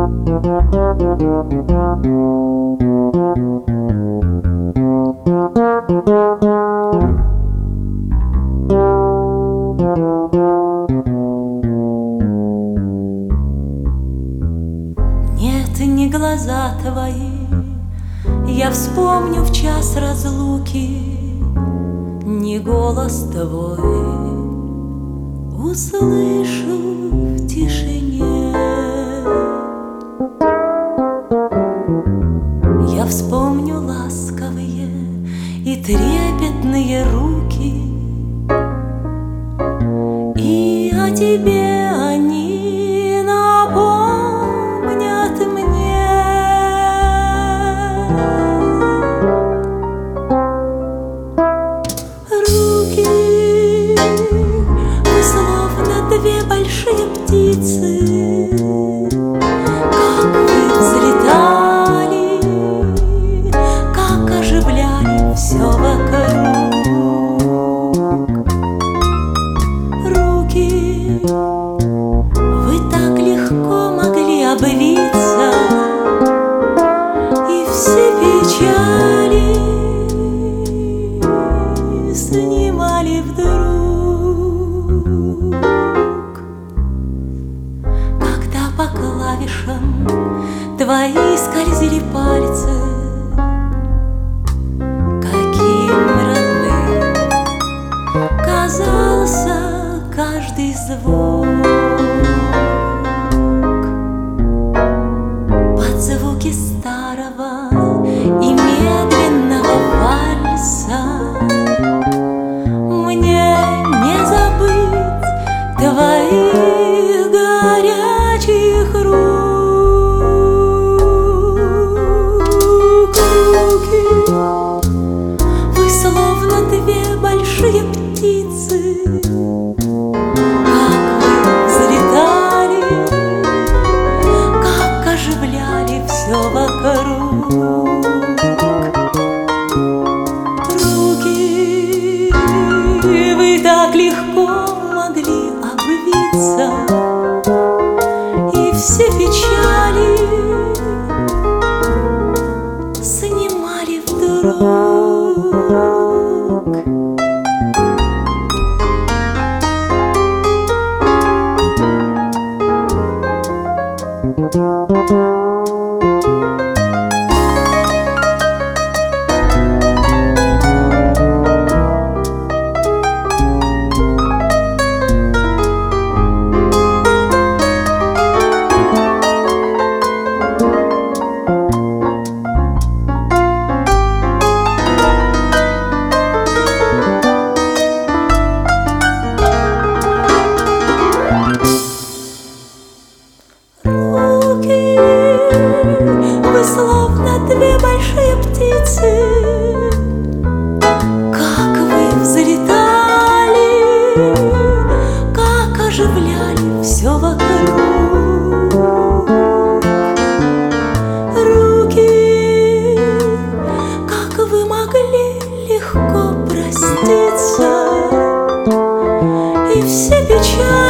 Нет, не глаза твои, я вспомню в час разлуки, не голос твой услышу в тишине. Я вспомню ласковые и трепетные руки, и о тебе они напомнят мне. Руки, вы словно две большие птицы, как вы взлетали, как оживляли все вокруг. Руки, вы так легко могли обвиться, и все печали снимали вдруг. Когда по клавишам твои скользили пальцы, каким родным казался каждый звук. Под звуки старого и медленного вальса мне не забыть твоих горячих рук. Руки, вы словно две большие птицы, как вы взлетали, как оживляли все вокруг. Руки, вы так легко могли обвиться, и все печали снимали вдруг. Руки, вы словно две большие птицы, как вы взлетали, как оживляли все вокруг. Руки, как вы могли легко проститься, и все печали